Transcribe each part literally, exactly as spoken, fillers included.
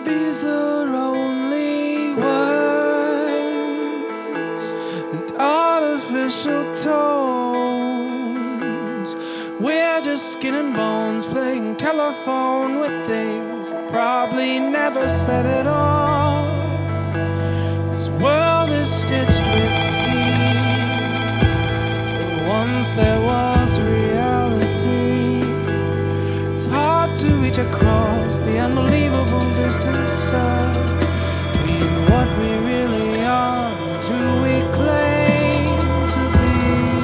These are only words and artificial tones. We're just skin and bones playing telephone with things we probably never said at all. This world is stitched with schemes, but once there was reality. It's hard to reach across the unbelievable distances between what we really are and who we claim to be.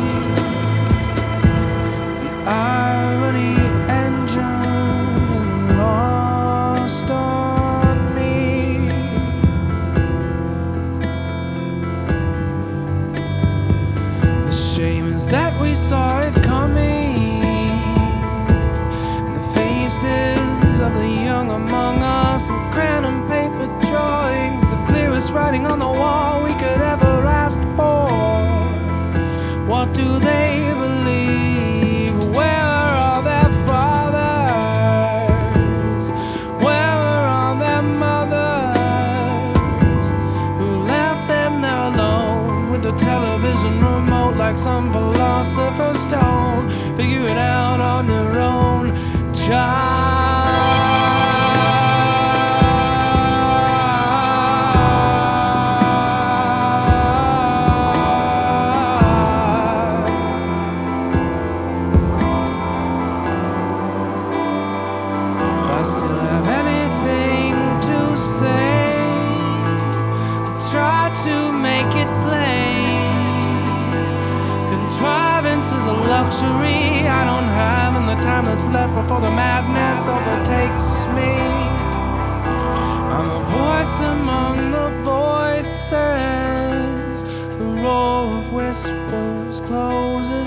The irony engine is lost on me. The shame is that we saw it coming. Of the young among us, and crayon and paper drawings, the clearest writing on the wall we could ever ask for. What do they believe? Where are all their fathers? Where are all their mothers who left them there alone with the television remote like some philosopher's stone? Figure it out on your own, child. I still have anything to say, try to make it plain. Contrivance is a luxury I don't have, and the time that's left before the madness overtakes me. I'm a voice among the voices, the roar of whispers closes.